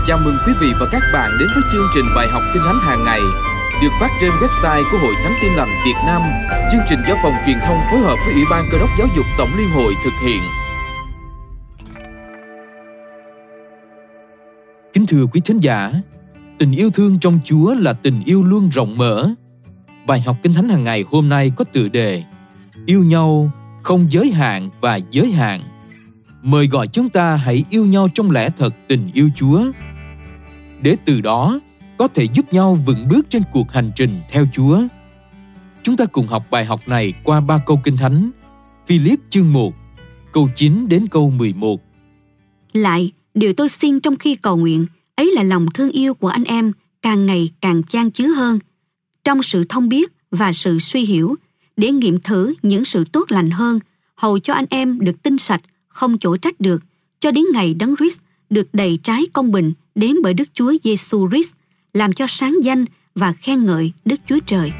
Chào mừng quý vị và các bạn đến với chương trình bài học Kinh Thánh hàng ngày được phát trên website của Hội Thánh Tin Lành Việt Nam. Chương trình do Phòng Truyền thông phối hợp với Ủy ban Cơ đốc Giáo dục Tổng Liên hội thực hiện. Kính thưa quý thính giả, tình yêu thương trong Chúa là tình yêu luôn rộng mở. Bài học Kinh Thánh hàng ngày hôm nay có tựa đề Yêu nhau không giới hạn và giới hạn. Mời gọi chúng ta hãy yêu nhau trong lẽ thật tình yêu Chúa, để từ đó có thể giúp nhau vững bước trên cuộc hành trình theo Chúa. Chúng ta cùng học bài học này qua 3 câu Kinh Thánh. Philip chương 1, câu 9 đến câu 11. Lại, điều tôi xin trong khi cầu nguyện, ấy là lòng thương yêu của anh em càng ngày càng chan chứa hơn, trong sự thông biết và sự suy hiểu, để nghiệm thử những sự tốt lành hơn, hầu cho anh em được tinh sạch, không chỗ trách được, cho đến ngày Đấng Christ được đầy trái công bình đến bởi Đức Chúa Giêsu Christ, làm cho sáng danh và khen ngợi Đức Chúa Trời.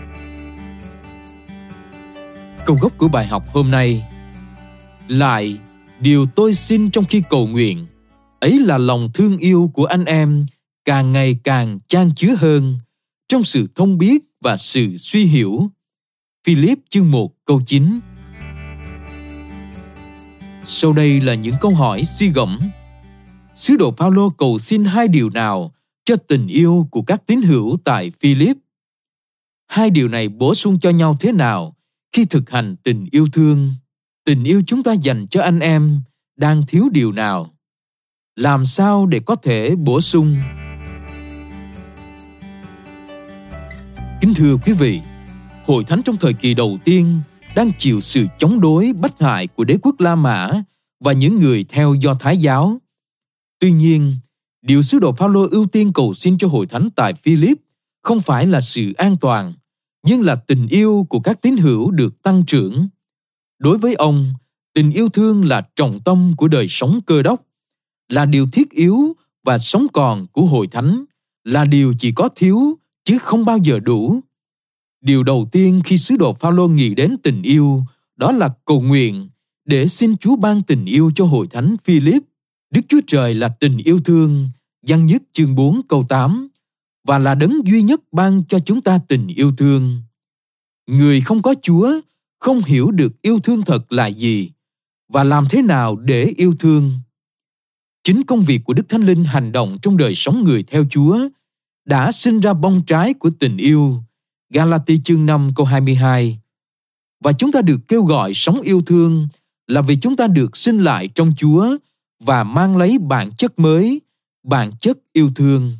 Câu gốc của bài học hôm nay: Lại, điều tôi xin trong khi cầu nguyện, ấy là lòng thương yêu của anh em càng ngày càng chan chứa hơn, trong sự thông biết và sự suy hiểu. Philip chương 1 câu 9. Sau đây là những câu hỏi suy gẫm. Sứ đồ Phaolô cầu xin 2 điều nào cho tình yêu của các tín hữu tại Philip? 2 điều này bổ sung cho nhau thế nào khi thực hành tình yêu thương? Tình yêu chúng ta dành cho anh em đang thiếu điều nào? Làm sao để có thể bổ sung? Kính thưa quý vị, Hội Thánh trong thời kỳ đầu tiên đang chịu sự chống đối bách hại của đế quốc La Mã và những người theo Do Thái giáo. Tuy nhiên, điều sứ đồ Phaolô ưu tiên cầu xin cho Hội Thánh tại Philip không phải là sự an toàn, nhưng là tình yêu của các tín hữu được tăng trưởng. Đối với ông, tình yêu thương là trọng tâm của đời sống Cơ đốc, là điều thiết yếu và sống còn của Hội Thánh, là điều chỉ có thiếu chứ không bao giờ đủ. Điều đầu tiên khi sứ đồ Phaolô nghĩ đến tình yêu, đó là cầu nguyện để xin Chúa ban tình yêu cho Hội Thánh Philip. Đức Chúa Trời là tình yêu thương, Giăng nhất chương 4 câu 8, và là đấng duy nhất ban cho chúng ta tình yêu thương. Người không có Chúa không hiểu được yêu thương thật là gì và làm thế nào để yêu thương. Chính công việc của Đức Thánh Linh hành động trong đời sống người theo Chúa đã sinh ra bông trái của tình yêu. Galati chương 5 câu 22. Và chúng ta được kêu gọi sống yêu thương là vì chúng ta được sinh lại trong Chúa và mang lấy bản chất mới, bản chất yêu thương.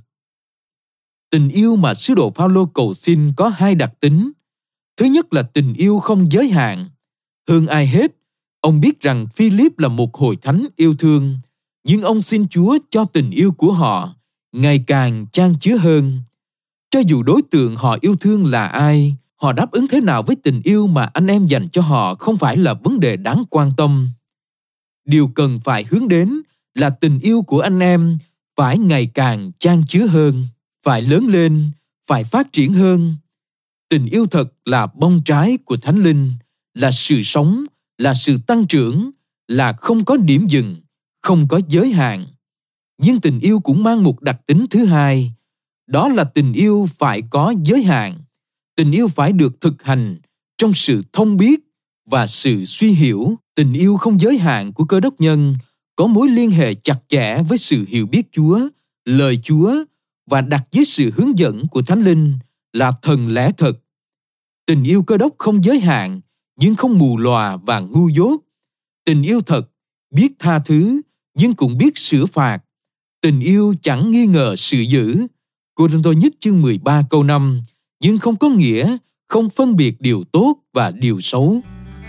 Tình yêu mà sứ đồ Phaolô cầu xin có 2 đặc tính. Thứ nhất là tình yêu không giới hạn. Hơn ai hết, ông biết rằng Philip là một hội thánh yêu thương, nhưng ông xin Chúa cho tình yêu của họ ngày càng chan chứa hơn. Cho dù đối tượng họ yêu thương là ai, họ đáp ứng thế nào với tình yêu mà anh em dành cho họ không phải là vấn đề đáng quan tâm. Điều cần phải hướng đến là tình yêu của anh em phải ngày càng chan chứa hơn, phải lớn lên, phải phát triển hơn. Tình yêu thật là bông trái của Thánh Linh, là sự sống, là sự tăng trưởng, là không có điểm dừng, không có giới hạn. Nhưng tình yêu cũng mang một đặc tính thứ hai, đó là tình yêu phải có giới hạn. Tình yêu phải được thực hành trong sự thông biết và sự suy hiểu. Tình yêu không giới hạn của Cơ đốc nhân có mối liên hệ chặt chẽ với sự hiểu biết Chúa, lời Chúa và đặt dưới sự hướng dẫn của Thánh Linh là thần lẽ thật. Tình yêu Cơ đốc không giới hạn nhưng không mù lòa và ngu dốt. Tình yêu thật biết tha thứ nhưng cũng biết sửa phạt. Tình yêu chẳng nghi ngờ sự dữ. Cô-rinh-tô nhất chương 13 câu 5, nhưng không có nghĩa không phân biệt điều tốt và điều xấu.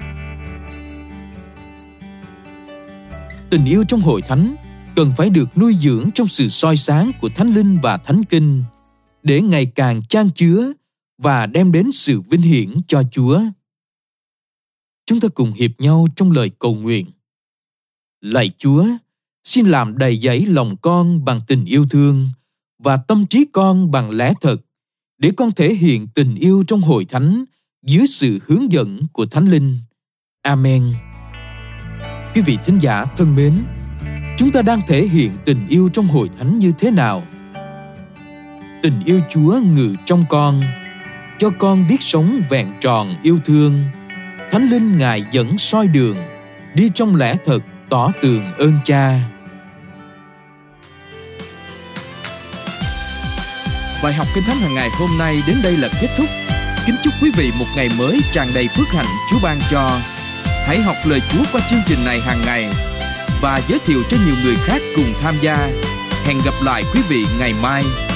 Tình yêu trong hội thánh cần phải được nuôi dưỡng trong sự soi sáng của Thánh Linh và Thánh Kinh, để ngày càng chan chứa và đem đến sự vinh hiển cho Chúa. Chúng ta cùng hiệp nhau trong lời cầu nguyện. Lạy Chúa, xin làm đầy dẫy lòng con bằng tình yêu thương và tâm trí con bằng lẽ thật, để con thể hiện tình yêu trong hội thánh dưới sự hướng dẫn của Thánh Linh. Amen. Quý vị thính giả thân mến, chúng ta đang thể hiện tình yêu trong hội thánh như thế nào? Tình yêu Chúa ngự trong con, cho con biết sống vẹn tròn yêu thương. Thánh Linh Ngài dẫn soi đường, đi trong lẽ thật tỏ tường ơn Cha. Bài học Kinh Thánh hàng ngày hôm nay đến đây là kết thúc. Kính chúc quý vị một ngày mới tràn đầy phước hạnh Chúa ban cho. Hãy học lời Chúa qua chương trình này hàng ngày và giới thiệu cho nhiều người khác cùng tham gia. Hẹn gặp lại quý vị ngày mai.